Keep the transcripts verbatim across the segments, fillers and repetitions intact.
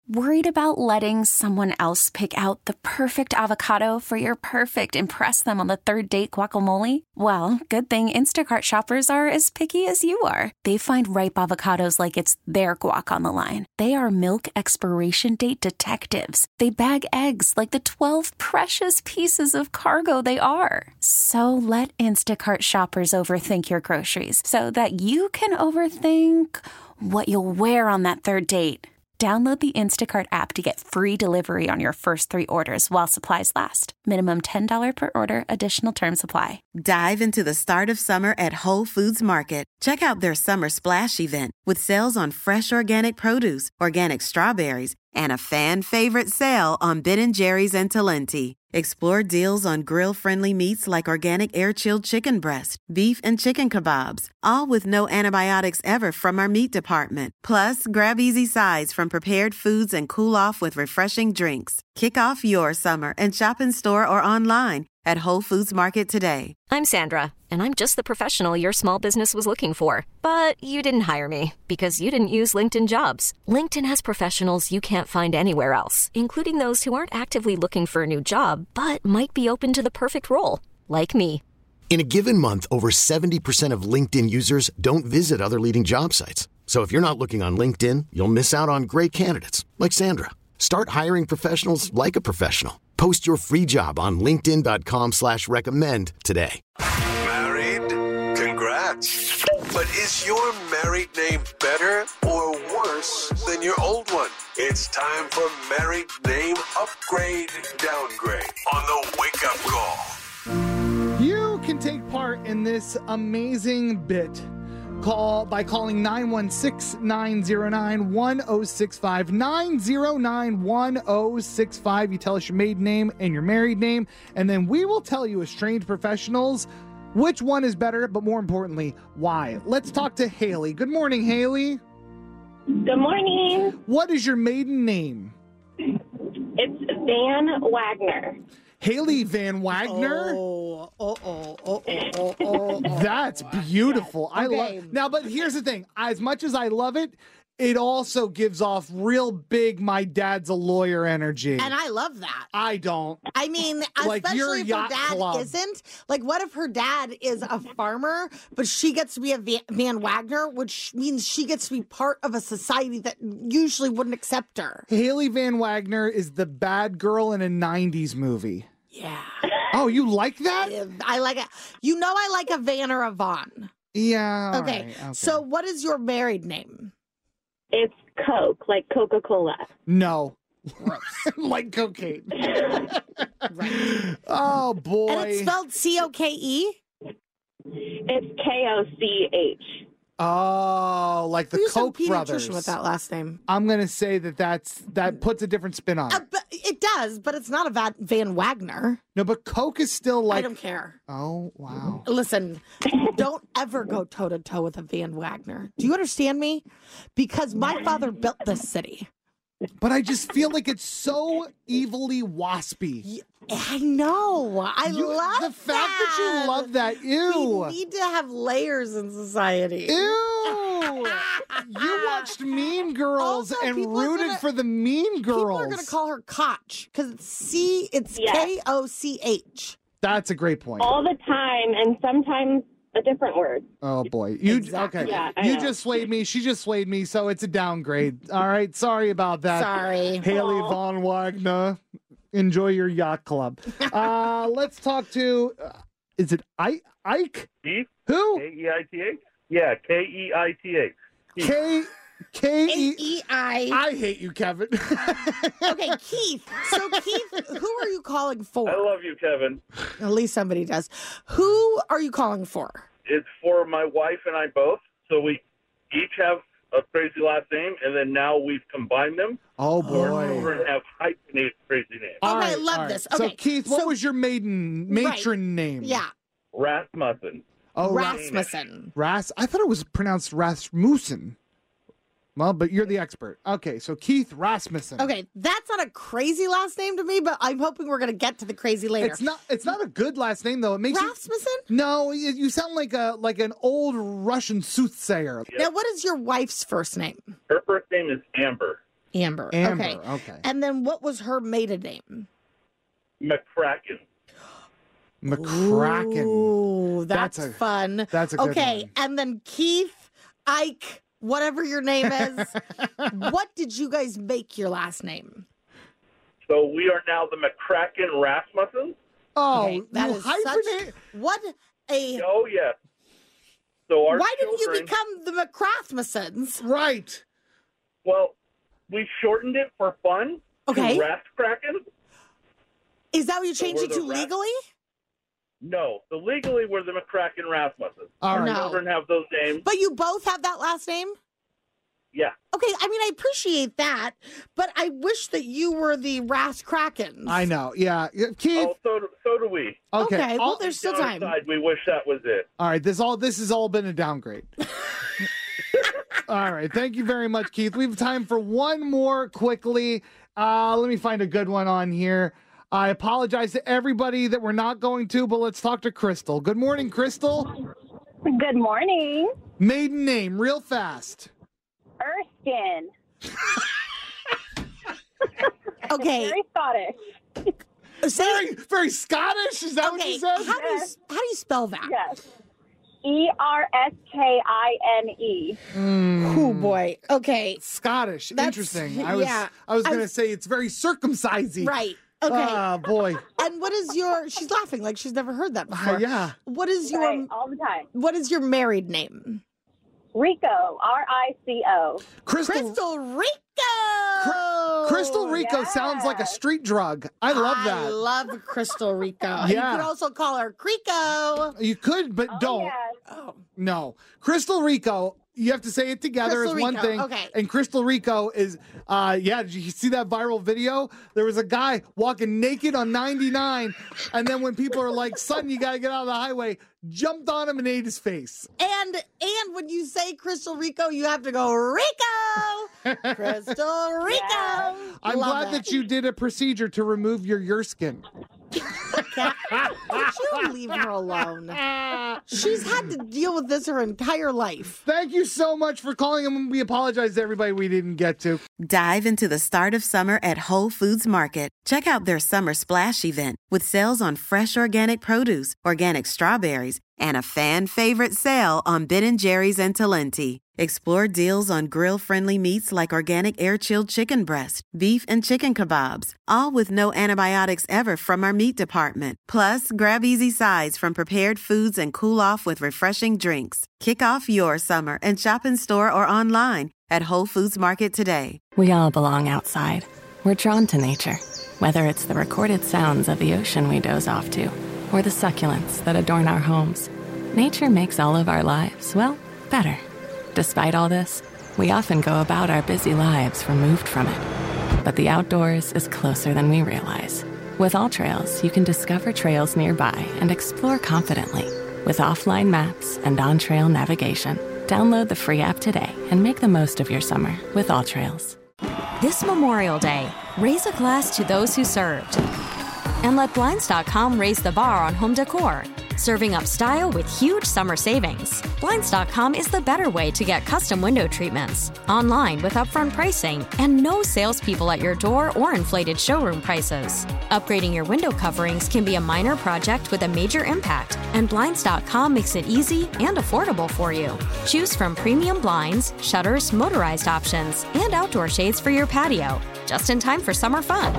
Worried about letting someone else pick out the perfect avocado for your perfect impress them on the third date guacamole? Well, good thing Instacart shoppers are as picky as you are. They find ripe avocados like it's their guac on the line. They are milk expiration date detectives. They bag eggs like the twelve precious pieces of cargo they are. So let Instacart shoppers overthink your groceries so that you can overthink what you'll wear on that third date. Download the Instacart app to get free delivery on your first three orders while supplies last. Minimum ten dollars per order. Additional terms apply. Dive into the start of summer at Whole Foods Market. Check out their Summer Splash event with sales on fresh organic produce, organic strawberries, and a fan-favorite sale on Ben and Jerry's and Talenti. Explore deals on grill-friendly meats like organic air-chilled chicken breast, beef and chicken kebabs, all with no antibiotics ever from our meat department. Plus, grab easy sides from prepared foods and cool off with refreshing drinks. Kick off your summer and shop in store or online at Whole Foods Market today. I'm Sandra, and I'm just the professional your small business was looking for. But you didn't hire me because you didn't use LinkedIn Jobs. LinkedIn has professionals you can't find anywhere else, including those who aren't actively looking for a new job, but might be open to the perfect role, like me. In a given month, over seventy percent of LinkedIn users don't visit other leading job sites. So if you're not looking on LinkedIn, you'll miss out on great candidates, like Sandra. Start hiring professionals like a professional. Post your free job on linkedin.com slash recommend today. Married? Congrats. But is your married name better or worse than your old one? It's time for Married Name Upgrade Downgrade on the Wake Up Call. You can take part in this amazing bit. Call by calling nine one six, nine zero nine, one zero six five, nine zero nine, one zero six five. You tell us your maiden name and your married name, and then we will tell you as trained professionals which one is better, but more importantly, why. Let's talk to Haley. Good morning, Haley. Good morning. What is your maiden name? It's Van Wagner. Haley Van Wagner? Oh, oh, oh, oh, oh, oh. That's beautiful. I Okay. love. Now, but here's the thing. As much as I love it, it also gives off real big my dad's a lawyer energy. And I love that. I don't. I mean, Like your especially if her yacht dad club. isn't. Like, what if her dad is a farmer, but she gets to be a Va- Van Wagner, which means she gets to be part of a society that usually wouldn't accept her. Haley Van Wagner is the bad girl in a nineties movie. Yeah. Oh, you like that? I like it. You know I like a Van or a Vaughn. Yeah. all Okay. right, okay. So what is your married name? It's Coke, like Coca-Cola. No. Like cocaine. Right. Oh, boy. And it's spelled C O K E? It's K O C H. Oh, like the We used to have Koch a pediatrician brothers. with that last name. I'm going to say that that's, that puts a different spin on Uh, it. but it does, but it's not a Va- Van Wagner. No, but Coke is still like... I don't care. Oh, wow. Listen, don't ever go toe to toe with a Van Wagner. Do you understand me? Because my father built this city. But I just feel like it's so evilly waspy. I know. I You- love the fact that you love that. Ew. We need to have layers in society. Ew. You watched Mean Girls Also, and people are rooted gonna- for the Mean Girls. People are going to call her Koch because it's C. It's Yes. K O C H. That's a great point. All the time, and sometimes a different word. Oh boy, you Exactly. okay? Yeah, I you know. just swayed me. She just swayed me, so it's a downgrade. All right, sorry about that. Sorry. Haley Aw. Von Wagner. Enjoy your yacht club. uh, let's talk to. Uh, is it I Ike? Keith? Who? K E I T H? Yeah, K E I T H. K K E. E I. I hate you, Kevin. Okay, Keith. So, Keith, who are you calling for? I love you, Kevin. At least somebody does. Who are you calling for? It's for my wife and I both. So we each have a crazy last name, and then now we've combined them. Oh Our boy. children have hyphenated crazy names. All Okay, right, love all right. this. So Okay, Keith, what so- was your maiden matron name? Yeah, Rasmussen. Oh, Ra- Rasmussen. Ras. I thought it was pronounced Rasmussen. Well, but you're the expert. Okay, so Keith Rasmussen. Okay, that's not a crazy last name to me, but I'm hoping we're going to get to the crazy later. It's not. It's not a good last name though. It makes you. Rasmussen? No, you, you sound like a like an old Russian soothsayer. Now, what is your wife's first name? Her first name is Amber. Amber. Amber, Okay. okay. And then what was her maiden name? McCracken. McCracken. Ooh, that's, That's a- fun. that's a good Okay, one. and then Keith, Ike, whatever your name is, what did you guys make your last name? So we are now the McCracken Rasmussen. Oh, Okay, that you is hyphenate. such what a. Oh, yes. So our Why didn't you children- become the McCrathmasons? Right. Well, we shortened it for fun. Okay. To Raskraken. Is that what you So changed we're it to the Ras- legally? No. So legally, we're the McCracken Rasmussen. All Our right. No. children have those names. But you both have that last name? Yeah. Okay, I mean, I appreciate that, but I wish that you were the Raskrakens. I know. Yeah. Yeah, Keith. Oh, so do, so do we. Okay. Okay, well, all, there's still Down time. inside, we wish that was it. all right. This all. This has all been a downgrade. All right. Thank you very much, Keith. We have time for one more quickly. Uh, let me find a good one on here. I apologize to everybody that we're not going to, but let's talk to Crystal. Good morning, Crystal. Good morning. Maiden name, real fast. Erskine. Okay, Very Scottish. say, Very, very Scottish. Is that what okay, you said? how do you, how do you spell that? Yes. E R S K I N E. Oh, boy. Okay, Scottish. That's- Interesting. I was. yeah. I was I going to was- say it's very circumcising. right. Okay. Oh boy. And what is your, she's laughing like she's never heard that before. Uh, yeah. What is your, Right, all the time. what is your married name? Rico. R I C O. Crystal. Crystal Rico. Crystal Rico sounds like a street drug. I love I that. love Crystal Rico. Yeah. You could also call her Crico. You could, but Oh, don't. yes. Oh. No. Crystal Rico, you have to say it together Crystal as one Rico, thing. okay. And Crystal Rico is, uh, yeah, did you see that viral video? There was a guy walking naked on ninety-nine. And then when people are like, son, you got to get out of the highway, jumped on him and ate his face. And and when you say Crystal Rico, you have to go Rico. Crystal Rico. Yes. I'm Love glad that. you did a procedure to remove your Yurskin. Would you leave her alone? She's had to deal with this her entire life. Thank you so much for calling, and we apologize to everybody we didn't get to. Dive into the start of summer at Whole Foods Market. Check out their Summer Splash event with sales on fresh organic produce, organic strawberries, and a fan favorite sale on Ben and Jerry's and Talenti. Explore deals on grill-friendly meats like organic air-chilled chicken breast, beef and chicken kebabs, all with no antibiotics ever from our meat department. Plus, grab easy sides from prepared foods and cool off with refreshing drinks. Kick off your summer and shop in store or online at Whole Foods Market today. We all belong outside. We're drawn to nature, whether it's the recorded sounds of the ocean we doze off to, or the succulents that adorn our homes. Nature makes all of our lives, well, better. Despite all this, we often go about our busy lives removed from it. But the outdoors is closer than we realize. With AllTrails, you can discover trails nearby and explore confidently. With offline maps and on-trail navigation, download the free app today and make the most of your summer with AllTrails. This Memorial Day, raise a glass to those who served. And let Blinds dot com raise the bar on home decor. Serving up style with huge summer savings. Blinds dot com is the better way to get custom window treatments. Online with upfront pricing and no salespeople at your door or inflated showroom prices. Upgrading your window coverings can be a minor project with a major impact, and Blinds dot com makes it easy and affordable for you. Choose from premium blinds, shutters, motorized options, and outdoor shades for your patio, just in time for summer fun.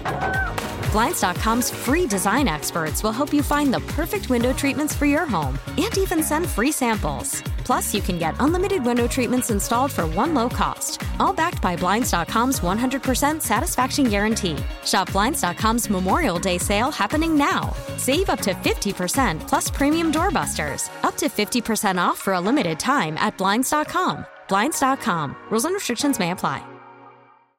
Blinds dot com's free design experts will help you find the perfect window treatments for your home and even send free samples. Plus, you can get unlimited window treatments installed for one low cost, all backed by Blinds dot com's one hundred percent satisfaction guarantee. Shop Blinds dot com's Memorial Day sale happening now. Save up to fifty percent plus premium doorbusters. Up to fifty percent off for a limited time at Blinds dot com. Blinds dot com. Rules and restrictions may apply.